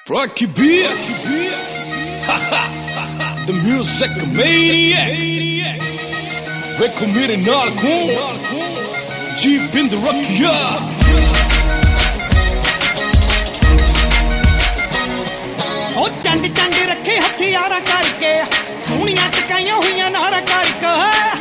Rocky beat, the music maniac. ਵੇਖੋ ਮੇਰੇ ਨਾਲ ਕੌਣ ਜੀ ਬਿੰਦ ਰੱਖਿਆ ਉਹ ਚੰਡ ਚੰਡ ਰੱਖੇ ਹਥਿਆਰਾਂ ਕਰਕੇ ਸੋਹਣੀਆਂ ਟਕਾਈਆਂ ਹੋਈਆਂ ਨਾਰਾਂ ਕਰਕੇ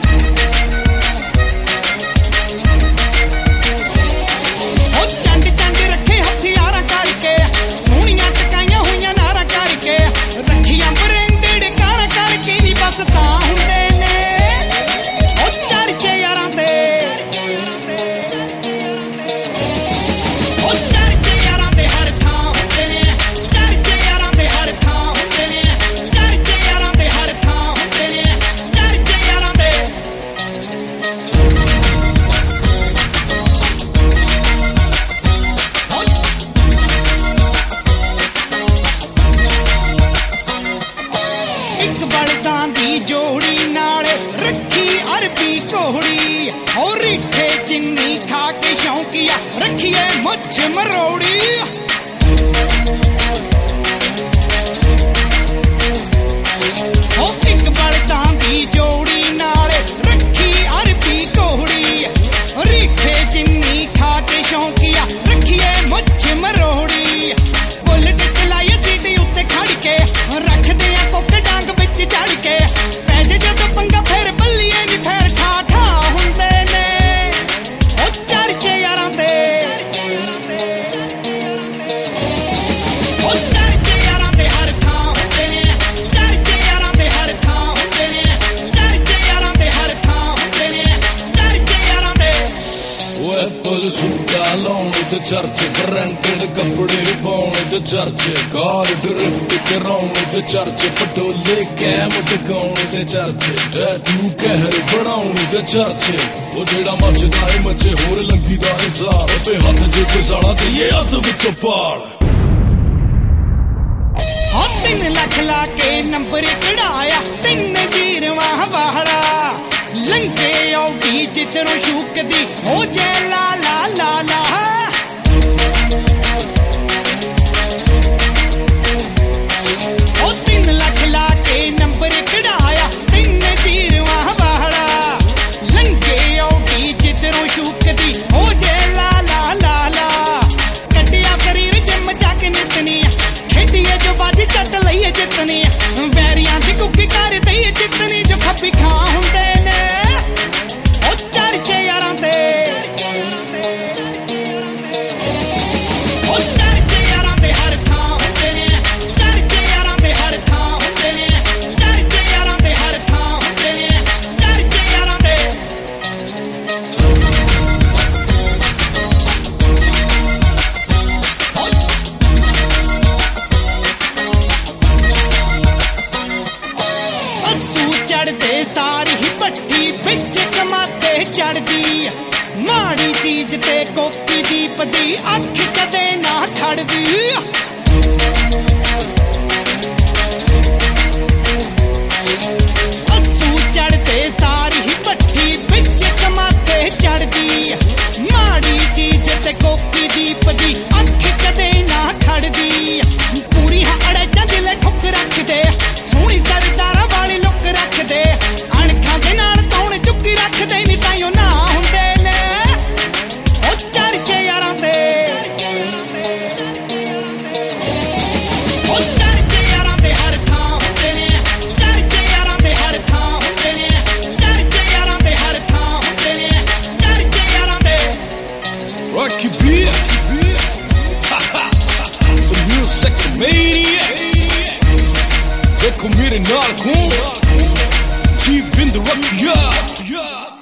ਉਹ ਚੰਡ ਚੰਡ ਰੱਖੇ ਹਥਿਆਰਾਂ ਕਰਕੇ ਸੋਹਣੀਆਂ ਟਕਾਈਆਂ ਹੋਈਆਂ ਨਾਰਾਂ ਕਰਕੇ ਰੱਖੀਆਂ ਬਰੈਂਡਡ ਕਾਰਾਂ ਕਰਕੇ ਨਹੀਂ ਬਸ ਤਾਂ ਹੁੰਦੇ ਨੇ ਉਹ ਚਰਚੇ ਯਾਰਾਂ ਦੇ ਇੱਕ ਬਲਦਾਂ ਦੀ ਜੋੜੀ ਨਾਲ ਰੱਖੀ ਅਰਬੀ ਘੋੜੀ ਔਰ ਰੀਠੇ ਚਿੰਨੀ ਖਾ ਕੇ ਸ਼ੌਂਕੀਆ ਰੱਖੀਏ ਮੁੱਛ ਮਰੋੜੀ ਉਹ ਇੱਕ ਬਲਦਾਂ ਦੀ ਜੋੜੀ ਨਾਲ ਰੱਖੀ ਅਰਬੀ ਘੋੜੀ ਰੀਠੇ ਚਿੰਨੀ ਖਾ ਕੇ ਸ਼ੌਂਕੀਆ ਰੱਖੀਏ ਮੁੱਛ ਮਰੋੜੀ ਬੁਲਟ ਚਲਾਈਏ ਸੀਟੀ ਉੱਤੇ ਖੜ ਕੇ ਰੱਖਦੇ ਆ ਕੁੱਕ ਡਾਂਗ ਵਿੱਚ ਚੜ ਕੇ ਪੈ ਜੇ ਜਦੋਂ ਪੰਗਾ ਫੇਰ ਬੱਲੀਏ ਨੀ ਫੇਰ ਠਾ ਠਾ ਹੁੰਦੇ ਨੇ ਉਹ ਚਰਚੇ ਯਾਰਾਂ ਦੇ ਉਹ ਚਰਚੇ ਯਾਰਾਂ ਦੇ ਹਰ ਥਾਂ ਹੁੰਦੇ ਨੇ ਚਰਚੇ ਯਾਰਾਂ ਦੇ ਹਰ ਥਾਂ ਹੁੰਦੇ ਨੇ ਚਰਚੇ ਯਾਰਾਂ ਦੇ ਹਰ ਥਾਂ ਹੁੰਦੇ ਨੇ ਚਰਚੇ ਯਾਰਾਂ ਦੇ ਓਏ ਪੁਲ ਸੁੱਕਾ ਲਾਉਣ ਤੇ ਚਰਚ ਬ੍ਰਾਂਡਡ ਕੱਪੜੇ ਪਾਉਣ ਤੇ ਚਰਚ ਕਾਰ ਡਰਿਫਟ ਕਰਾਉਣ ਤੇ ਚਰਚ ਪਟੋਲੇ ਕੈਮ ਟਕਾਉਣ ਤੇ ਚਰਚ ਟੈਟੂ ਕਹਿਰ ਬਣਾਉਣ ਤੇ ਚਰਚ ਉਹ ਜਿਹੜਾ ਮੱਚਦਾ ਏ ਮੱਚੇ ਹੋਰ ਲੰਗੀ ਦਾ ਹਿਸਾਬ ਤੇ ਹੱਥ ਜੇ ਗੁਜ਼ਾਰਾ ਤੇ ਇਹ ਹੱਥ ਵਿੱਚੋਂ ਪਾੜ 3 ਲੱਖ ਲਾ ਕੇ ਨੰਬਰ ਕਢਾਇਆ 3 ਜੀਰਵਾਂ ਵਾਹੜਾ ਲੰਘੇ ਆਉਡੀ ਜਿੱਧਰੋਂ ਸ਼ੂਕਦੀ ਹੋ ਜੇ ਲਾ ਲਾ ਲਾ ਲਾ ਉਹ 3 ਲੱਖ ਲਾ ਕੇ ਨੰਬਰ ਕਢਾਇਆ 3 ਜੀਰਵਾਂ ਵਾਹੜਾ ਲੰਘੇ ਆਉਡੀ ਜਿੱਧਰੋਂ ਸ਼ੂਕਦੀ ਹੋ ਜੇ ਲਾ ਲਾ ਲਾ ਲਾ ਕੱਢਿਆ ਸਰੀਰ ਜਿੰਮ ਜਾ ਕੇ ਨਿਤਨੀ ਖੇਡੀਏ ਜੋ ਬਾਜੀ ਚੱਟ ਲਈਏ ਜਿੱਤਨੀ ਵੈਰੀਆਂ ਦੀ ਕੁੱਕੀ ਕਰ ਦਈਏ ਜਿੱਤਨੀ ਜੋ ਖੱਬੀ ਖਾਂ ਹੁੰਦੇ ਨੇ ਉਹ ਚਰਚੇ ਯਾਰਾਂ ਦੇ ਉਹ ਚਰਚੇ ਯਾਰਾਂ ਦੇ ਹਰ ਥਾਂ ਹੁੰਦੇ ਨੇ ਚਰਚੇ ਯਾਰਾਂ ਦੇ ਹਰ ਥਾਂ ਹੁੰਦੇ ਨੇ ਚਰਚੇ ਯਾਰਾਂ ਦੇ ਹਰ ਥਾਂ ਹੁੰਦੇ ਨੇ ਚਰਚੇ ਯਾਰਾਂ ਦੇ ਚੜਦੇ ਸਾਰੀ ਹੀ ਭੱਠੀ ਵਿੱਚ ਕਮਾਤੇ ਚੜਦੀ ਮਾੜੀ ਚੀਜ਼ ਤੇ ਕੋਕੀ ਦੀਪਦੀ ਅੱਖ ਕਦੇ ਨਾ ਖੜਦੀ ਅਸੂ ਚੜਦੇ ਸਾਰੀ ਹੀ ਭੱਠੀ ਵਿੱਚ ਕਮਾਤੇ ਚੜਦੀ ਮਾੜੀ ਚੀਜ਼ ਤੇ ਕੋਕੀ ਦੀਪਦੀ ਅੱਖ ਕਦੇ ਨਾ ਖੜਦੀ ਪੂਰੀ ਹੜੇ ਦਿਲ ਠੁੱਕ ਰੱਖਦੇ ਸੋਹਣੀ ਸਰਦਾਰਾਂ ਵਾਲੀ ਲੁੱਕ ਰੱਖਦੇ ਅਣਖਾਂ ਦੇ ਨਾਲ ਤੌਣ ਚੁੱਕੀ ਰੱਖਦੇ ਨੀ ਤਾਈਓ ਨਾ ਹੁੰਦੇ ਨੇ ਉਹ ਚਰਚੇ ਯਾਰਾਂ ਦੇ ਉਹ ਚਰਚੇ ਯਾਰਾਂ ਦੇ ਹਰ ਥਾਂ ਹੁੰਦੇ ਨੇ ਚਰਚੇ ਯਾਰਾਂ ਦੇ ਹਰ ਥਾਂ ਹੁੰਦੇ ਨੇ ਚਰਚੇ ਯਾਰਾਂ ਦੇ ਹਰ ਥਾਂ ਹੁੰਦੇ ਨੇ ਚਰਚੇ ਯਾਰਾਂ ਦੇ Rocky beat, the music maniac. ਵੇਖੋ ਮੇਰੇ ਨਾਲ ਕੌਣ ਜੀ ਬਿੰਦ ਰੱਖਿਆ